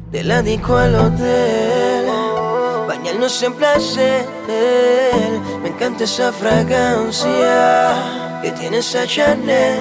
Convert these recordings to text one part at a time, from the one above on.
De la disco al hotel, bañarnos en placer. Me encanta esa fragancia que tiene esa Chanel.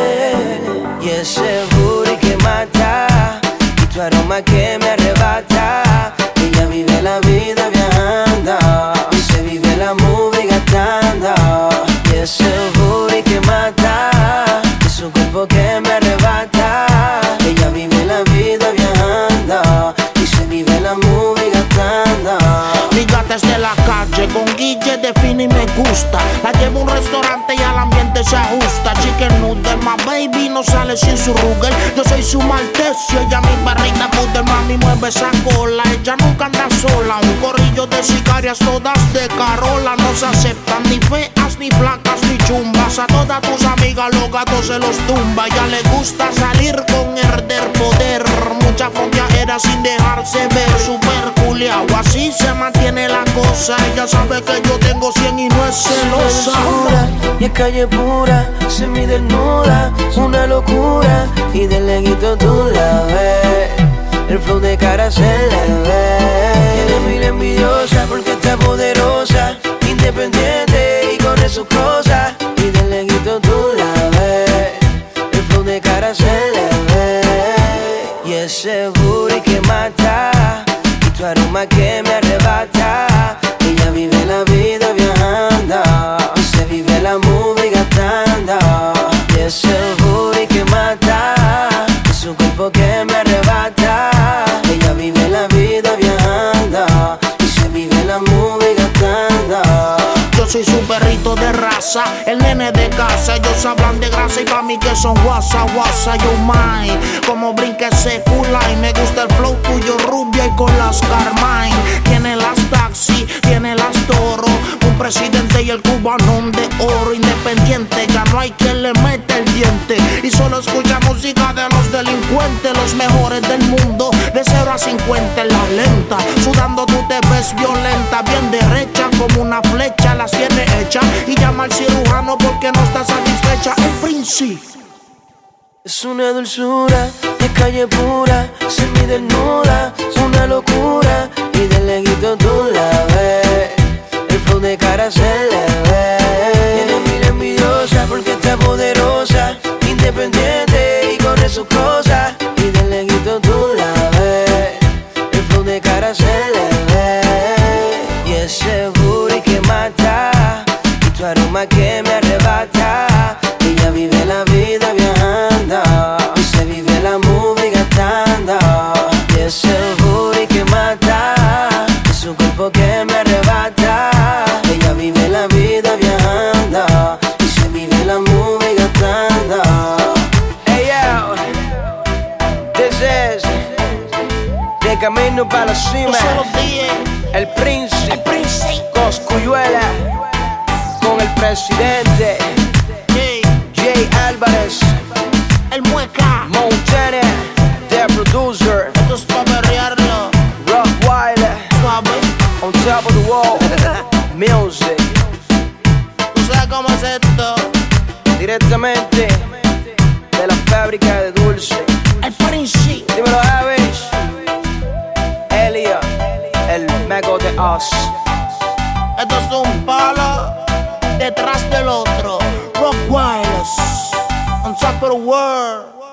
Y ese booty que mata, y tu aroma que me arrebata. Ella vive la vida viajando, y se vive la movie gastando. Y ese booty que mata, y su cuerpo que me arrebata. Ella vive la vida viajando, y se vive la movie gastando. Mi gata es de la calle, con Guille define y me gusta. La llevo a un restaurante y al ambiente se ajusta. Chicken noodle, my baby no sale sin su Ruger. Yo soy su maltecio, ella mi barrita poder. Mami mueve esa cola, ella nunca anda sola. Un corrillo de sicarias, todas de Carola. No se aceptan ni feas, ni flacas, ni chumbas. A todas tus amigas los gatos se los tumba. Ya le gusta salir con herder poder. Mucha fondeadera sin dejarse ver. Super culiao, así se mantiene la cosa. Ella sabe que yo tengo 100 y no es celosa. Y es calle pura, semidesnuda, una locura. Y de leguito tú la ves, el flow de cara se le ve. Tiene mil envidiosa porque está poderosa, independiente y corre sus cosas. Y de leguito tú la ves, el flow de cara se le ve. Y ese booty que mata, y tu aroma que me arrebata. Ella vive la vida viajando, se vive la movie gastando. Y ese booty que mata, y su cuerpo que me arrebata. Ella vive la vida viajando, y se vive la movie gastando. Yo soy su perrito de raza, el nene de casa. Ellos hablan de grasa y pa' mí que son guasa, guasa. Yo mine, como brinca ese culay. Me gusta el flow tuyo rubia y con las Carmine. Tiene las taxi, tiene las toro. Un presidente y el cubanón de oro. Independiente, ya no hay quien le mete el diente. Y solo escucha música de los delincuentes, los mejores del mundo. De 0 a 50 en la lenta. Sudando tú te ves violenta, bien derecha como una flecha. Las tiene hecha y llama al cirujano porque no está satisfecha. El príncipe es una dulzura, es calle pura, semidesnuda, es una locura. Y de leguito tú la ves, el flow de cara se le ve. Tiene mil envidiosa porque está poderosa, independiente y corre sus cosas. Y de leguito tú la ves, el flow de cara se le ve. Y ese booty que mata, y tu aroma que me arrebata. Ella vive la vida viajando, y se vive la movie gastando. Y ese booty que mata, y su cuerpo que me arrebata. Ella vive la vida viajando, y se vive la movie gastando. Hey yo, this is de camino para la cima. El príncipe, Cosculluela, con el presidente Jay Álvarez, el mueca, Montana, the producer. esto es pa' berrearlo. Rockweiler, on top of the wall. Music, ¿Tú sabes cómo es esto? directamente de la fábrica de dulce. El príncipe, Dímelo, Avis, Elia, el mago de Oz. esto es un palo detrás del otro. Rock Wireless, on top of the world.